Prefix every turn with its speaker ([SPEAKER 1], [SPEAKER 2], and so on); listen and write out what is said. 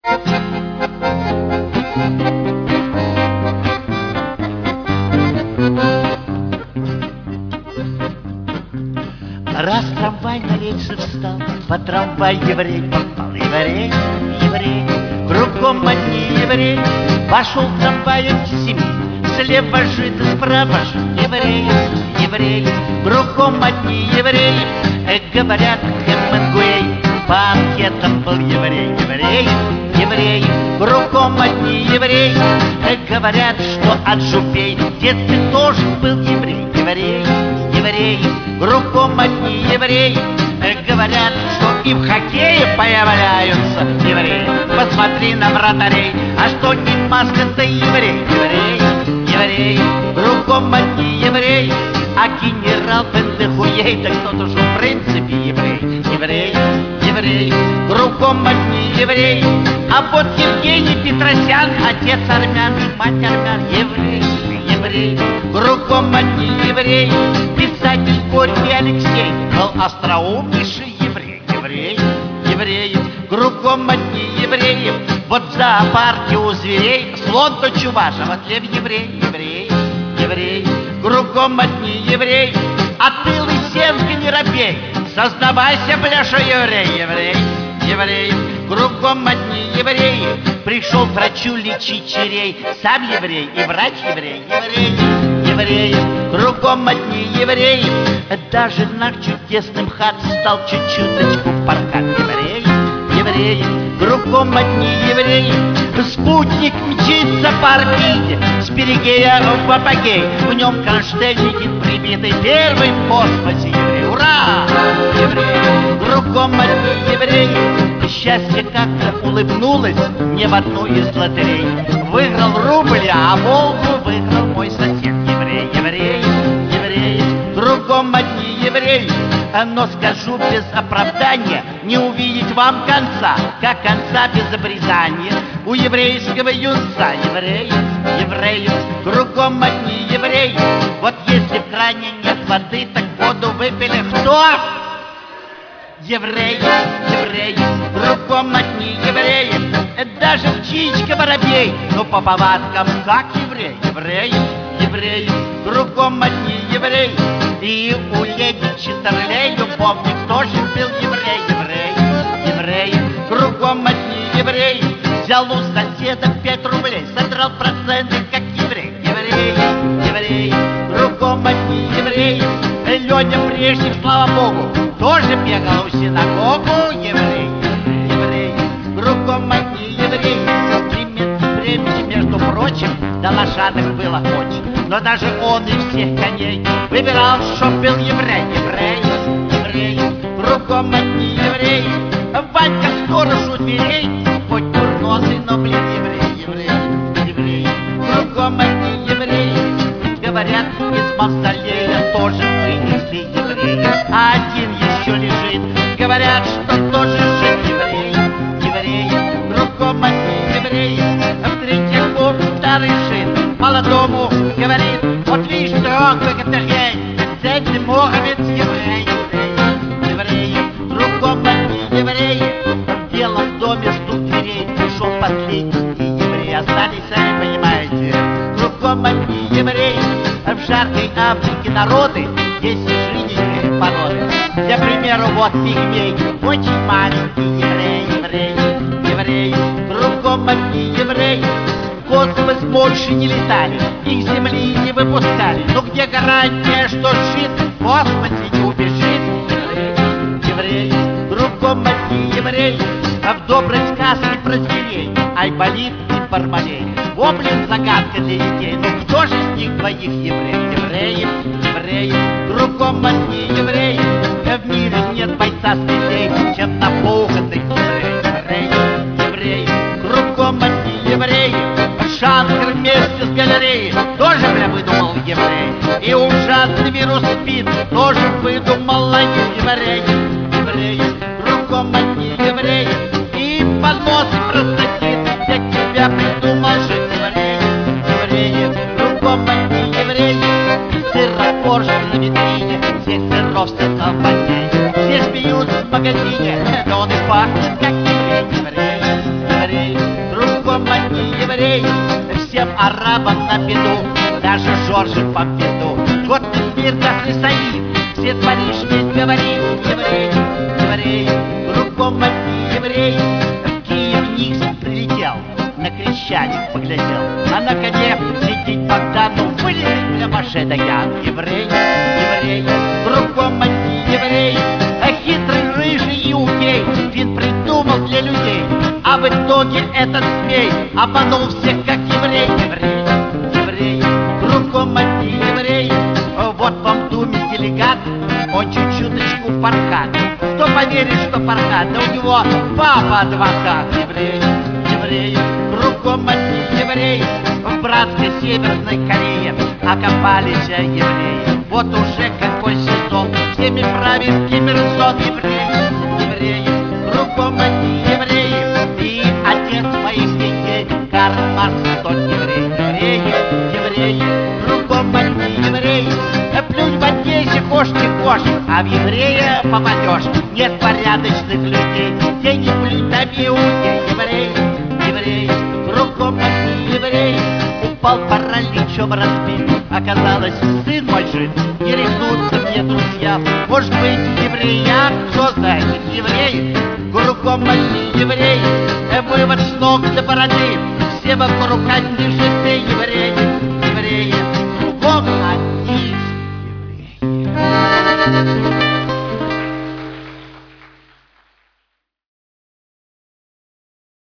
[SPEAKER 1] Раз трамвай на рельсы встал, по трамвай еврей попал. Еврей, еврей, кругом одни евреи. Пошел трамваем к семи, слева жид, справа жид. Евреи, евреи, кругом одни евреи. Говорят, Хемингуэй по анкетам был еврей. Евреи, евреи, кругом одни евреи. Говорят, что от жупей в детстве тоже был еврей. Евреи, евреи, кругом одни евреи. Говорят, что и в хоккее появляются евреи. Посмотри на вратарей, а что не маска-то еврей. Евреи, евреи, кругом одни евреи. А генерал Пендехуей, да кто-то же в принципе еврей. Евреи, евреи, кругом одни евреи. А вот Евгений Петросян, отец армян и мать армян. Евреи, евреи, кругом одни евреи. Писатель Горький Алексей был остроумнейший еврей. Евреи, евреи, кругом одни евреи. Вот в зоопарке у зверей слон то чуваш, а вот лев еврей. Евреи, евреи, кругом одни евреи. А ты, Лысенко, не робей, сознавайся, бляша, еврей. Еврей, еврей, кругом одни евреи. Пришел к врачу лечить черей, сам еврей и врач еврей. Евреи, евреи, кругом одни евреи. Даже наш чудесный МХАТ стал чуть-чуточку порхать. Евреи, евреи, кругом одни евреи. Спутник мчится по орбите, с перигея в апогей. В нем кронштейники прибиты, первый в космосе еврей. Ура! Евреи, кругом одни евреи. Счастье как-то улыбнулось мне в одну из лотерей. Выиграл рубль, а Волгу выиграл мой сосед. Еврей, еврей, еврей, кругом одни евреи. Но скажу без оправдания, не увидеть вам конца, как конца без обрезания у еврейского юнца. Евреи, евреи, кругом одни евреи. Вот если в кране нет воды, так воду выпили кто? Евреи, евреи, кругом одни евреи. Даже птичка воробей, но по повадкам как еврей. Евреи, евреи, кругом одни евреи. И у леди Читерлей любовник тоже был еврей. Евреи, евреи, кругом одни евреи. Взял у соседа 5 рублей, содрал проценты как еврей. Евреи, евреи, кругом одни евреи. Леня Брежнев, слава богу, тоже бегал в синагогу. Еврей, еврей, кругом одни евреи. Климент Ефремович, между прочим, до лошадок было очень, но даже он из всех коней выбирал, чтоб был еврей. Еврей, еврей, кругом одни евреи. Ванька сторож у дверей, хоть курносый, но, блин, еврей. Еврей, еврей, кругом одни евреи. Говорят, из мавзолея тоже вынесли евреи, а один еще лежит. Говорят, что тоже жив. Еврей, еврей, кругом одни евреи. В Третьяков старый жид молодому говорит: вот видишь, дорогой Катергей, царь Мухаммед еврей. Евреи, кругом одни евреи. В Белом доме стук дверей, ушел последний еврей. Остались, сами понимаете, кругом одни евреи. В жаркой Африке народы есть жиденькие породы. Для примеру, вот пигмей, очень маленький еврей. Еврей, еврей, кругом одни евреи. В космос больше не летали, их с земли не выпускали. Но где гарантия, что жид в космосе не убежит? Еврей, кругом одни евреи. А в доброй сказке про зверей Айболит и Бармалей воплет загадка для детей. Ну кто же из них двоих еврей? Евреи, евреи, кругом одни евреи. В мире нет бойца смелей, чем напуганный еврей. Евреи, евреи, кругом одни евреи. Шанкер вместе с галереей тоже, бля, выдумал еврей. И ужасный вирус СПИД тоже выдумал еврей. Евреи, кругом одни евреи. И понос простатит для тебя придумал же еврей. Евреи, кругом одни евреи. Сыропорш на витрине, всех сыров стакан потей. Все смеются в магазине, но он и пахнет как еврей. Еврей, еврей, евреев, всем арабам на беду, даже Жоржу Помпиду. Годный мир гасли свои, все Париж ведь говорит: евреи, евреи, кругом одни евреи. В Киев Никсон прилетел, на Крещатик поглядел, а на коне сидит Богдану, вылезет для Маше Даян. Евреи, евреи, кругом одни евреи. А хитрый рыжий иудей фин придумал для людей, а в итоге этот змей обманул всех, как еврей. Евреи, евреи, кругом одни евреи. Вот вам в Думе делегат, он чуть-чуточку Фархад. Кто поверит, что Фархад, да у него папа адвокат. Евреи, евреи, кругом одни евреи. В братской Северной Корее окопались евреи. Вот уже какой сезон, всеми правит Ким Ир Сен. Евреи, евреи, кругом одни евреи. И отец моих детей Карл Маркс тот еврей. Евреи, евреи, кругом одни евреи. Плюнь в Одессе, хошь не хошь, а в еврея попадешь. Нет порядочных людей, где не плюнь, там иудей. Евреи, евреи, кругом одни евреи. Упал параличом разбит, оказалось, сын мой жив. Не рехнутся мне друзья, может быть, еврея, кто знает, евреи, кругом одни евреи. Вывод с ног до бороды, все вокруг одни житы.